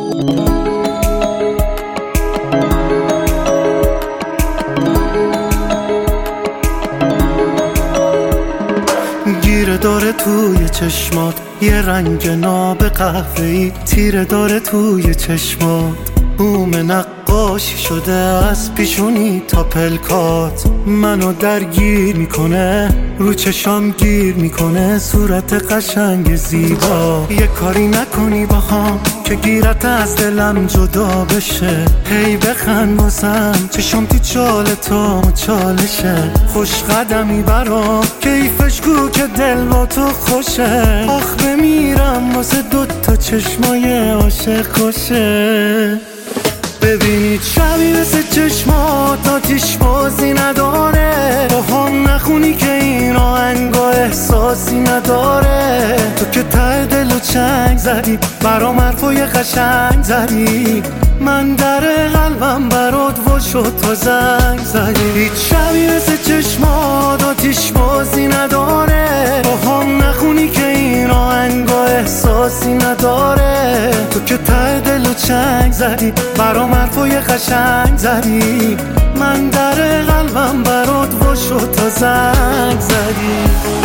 گیره داره توی چشمات یه رنگ ناب قهوه‌ای، تیره داره توی چشمات بوم نقاشی شده از پیشونی تا پلکات. منو درگیر میکنه، رو چشام گیر میکنه صورت قشنگ زیبا. یه کاری نکنی باهام که گیرت از دلم جدا بشه، هی بخند واسم چشم تی چال تو چالشه. خوش قدمی برام کیفش کو که دل با تو خوشه. آخ بمیرم واسه دوتا چشمای عاشق کشه. ببینید شبی مثل چشمات آتیش بازی نداره، با هم نخونی که این آهنگا احساسی نداره. تو که ته دل و چنگ زدی برام حرفای قشنگ زدی، من در قلبم برات وا شد تا زنگ زدی. هیچ شبی مثل چشمات آتیش بازی نداره، با هم نخونی که این آهنگا احساسی نداره. تو که ته دل و چنگ زدی برام حرفای قشنگ زدی، من در قلبم برات وا شد تا زنگ زدی.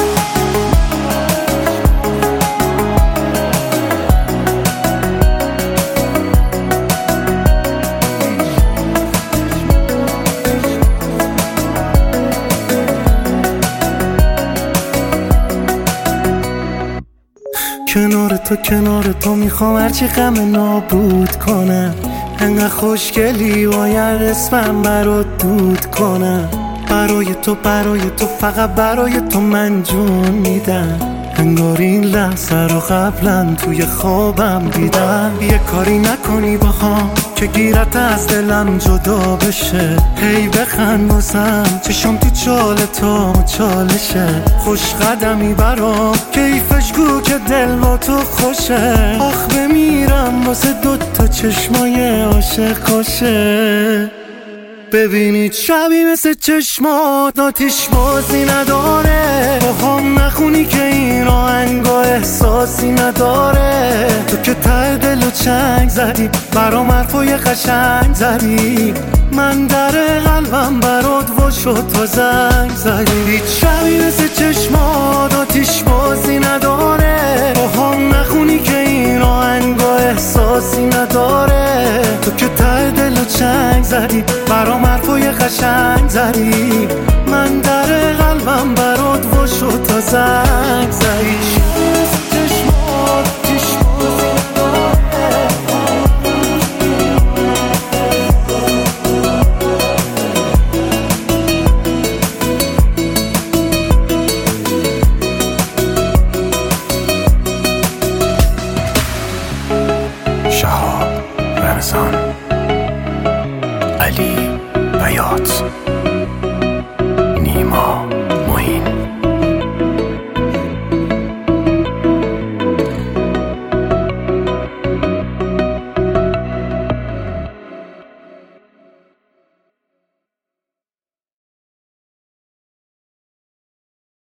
کنار تو میخوام هرچی غم نابود کنم، انقدر خوشگلی باید اسمم برات دود کنم. برای تو فقط برای تو من جون میدم، انگار این لحظه رو قبلا توی خوابم دیدم. یه کاری نکنی باهام که گیرت از دلم جدا بشه، هی بخند واسم چشم تی چال تو چالشه. خوش قدمی برام کیفش گو که دل با تو خوشه. آخ بمیرم واسه دوتا چشمای عاشق کشه. ببینید شبی مثل چشمات آتیش بازی نداره، با هم نخونی که این آهنگا احساسی نداره. تو که ته دل و چنگ زدی برام حرفای قشنگ زدی، من در قلبم برات وا شد تا زنگ زدی. هیچ شبی مثل چشمات آتیش بازی نداره، با هم نخونی که این آهنگا احساسی نداره. تو که ته دل و چنگ زدی برام حرفای قشنگ زدی، من در قلبم برات وا شد تا زنگ زدی. شهاب رمضان، علی بیات، نیما